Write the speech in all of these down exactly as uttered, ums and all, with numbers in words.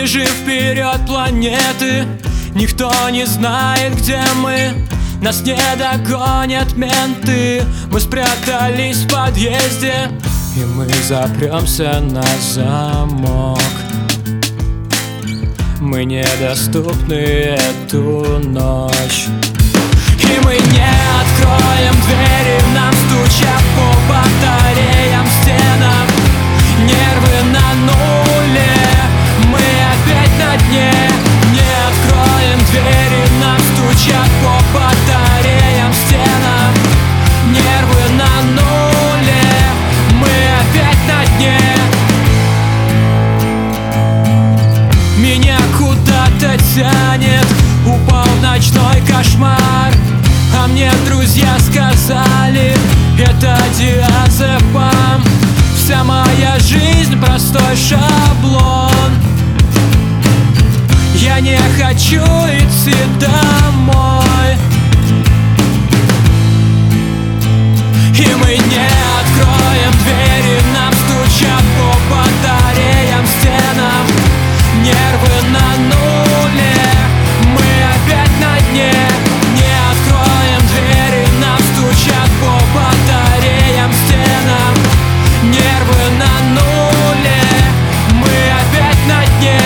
же вперед планеты. Никто не знает, где мы. Нас не догонят менты. Мы спрятались в подъезде, и мы запремся на замок. Мы недоступны эту ночь. И мы не откроем двери, нам стучат по батареям, стенам. Нервы на нуле, мы опять на дне. Не откроем двери, нам стучат по батареям, стенам. Нервы на нуле, мы опять на дне. Меня куда-то тянет, упал в ночной кошмар. А мне друзья сказали, это диазепам. Вся моя жизнь простой шаблон. Я не хочу идти домой. И мы не откроем двери, нам стучат по батареям, стенам. Нервы на нуле, мы опять на дне. Не откроем двери, нам стучат по батареям, стенам. Нервы на нуле, мы опять на дне.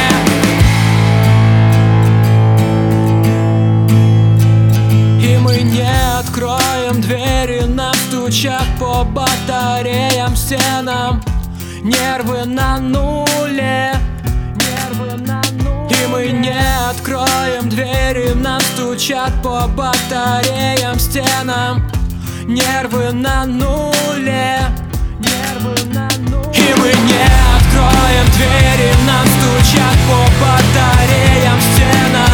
И мы не откроем двери, нам стучат по батареям, стенам. Нервы на нуле. И мы не откроем двери, нам стучат по батареям, стенам. Нервы на нуле. И мы не откроем двери, нам стучат по батареям, стенам.